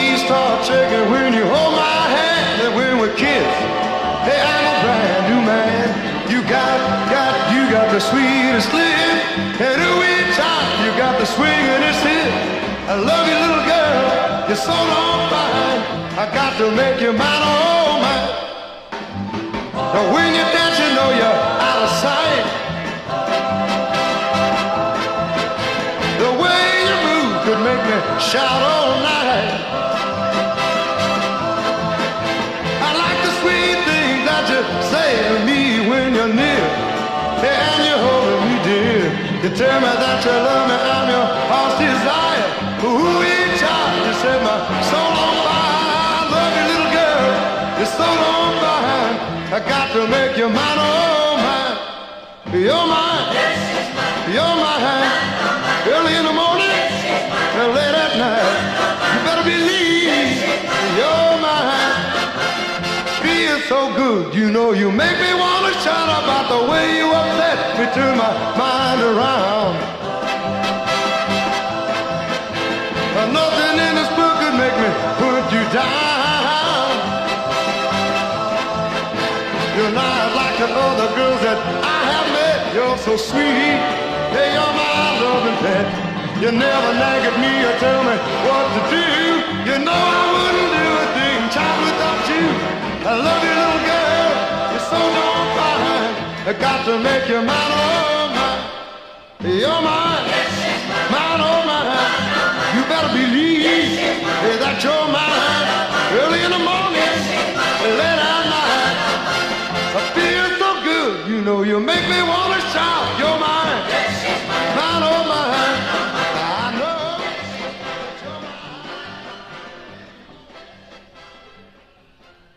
knees start shaking when you hold my hand and when we kiss. Hey, I'm a brand new man. You got the sweetest lips, and every time you got the swingingest hip. I love you, little girl. You're so darn fine. I got to make you mine, oh mine. Now when you dance, you know you're out of sight. The way you move could make me shout all night. I like the sweet things that you say to me when you're near, and you're holding me dear. You tell me that you love me, I'm your heart's desire. Ooh, each time you set my soul on fire. I love you, little girl, you're so on fine. I got to make you mine, oh mine. You're mine, you're mine. Early in the morning and late at night. You better believe you're mine. Feel so good, you know you make me want to shout about the way you upset me, turn my mind around. Nothing in this book could make me put you down. You're not like the other girls that I have met. You're so sweet, hey, you're my loving pet. You never nag at me or tell me what to do. You know I wouldn't do a thing, child, without you. I love you, little girl, you're so darn fine. I got to make you mine, oh mine. You're mine, mine, oh mine. You better believe that you're mine. Early in the morning, late at night. I feel so good, you know you make me want to shout.